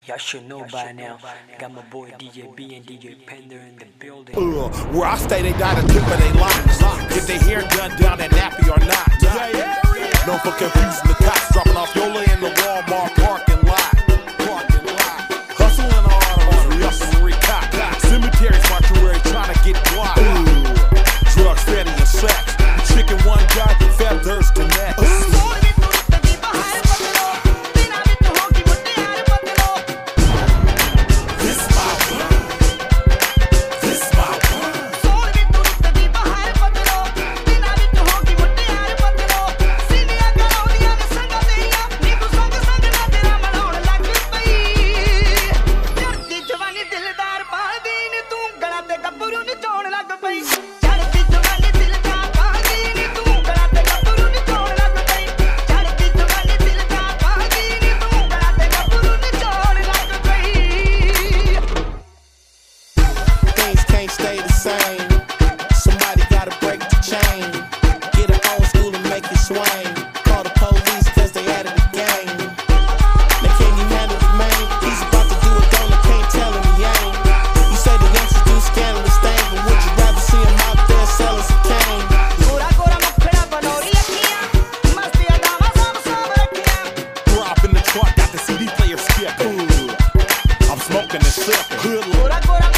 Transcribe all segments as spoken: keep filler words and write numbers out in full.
Y'all should know by now. Got my boy D J B and D J Pender in the building. Uh, where I stay, they got a tip of they locks. Get their hair done down that nappy or not. Known for confusing the cops, dropping off Yola in the Walmart parking lot. Parking lot. Hustling autos, re-hustling re-cop. Cemeteries, mortuary, trying to get blocked. Drugs, fatty, and sex. Chicken one job, feathers to next. Stay the same. Somebody gotta break the chain. Get an old school and make it swing. Call the police cause they added the game. Now can you handle the man? He's about to do it, don't I can't tell him he ain't. You say the youngsters do scandalous things, but would you rather see him out there selling some cane? Drop in the truck, got the C D player skipping. I'm smoking and sipping. Good Lord.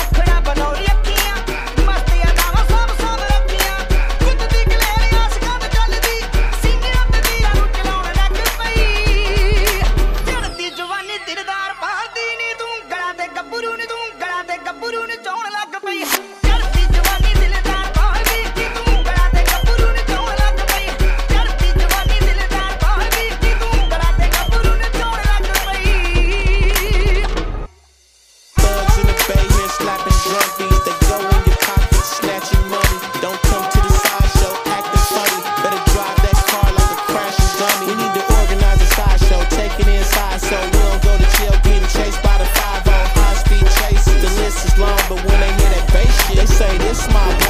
Slapping drunkies, they go in your pockets, snatching money. Don't come to the sideshow acting funny. Better drive that car like a crashing dummy. We need to organize a sideshow, take it inside so we don't go to jail getting chased by the five oh high speed chases. The list is long, but when they hear that bass shit, they say this my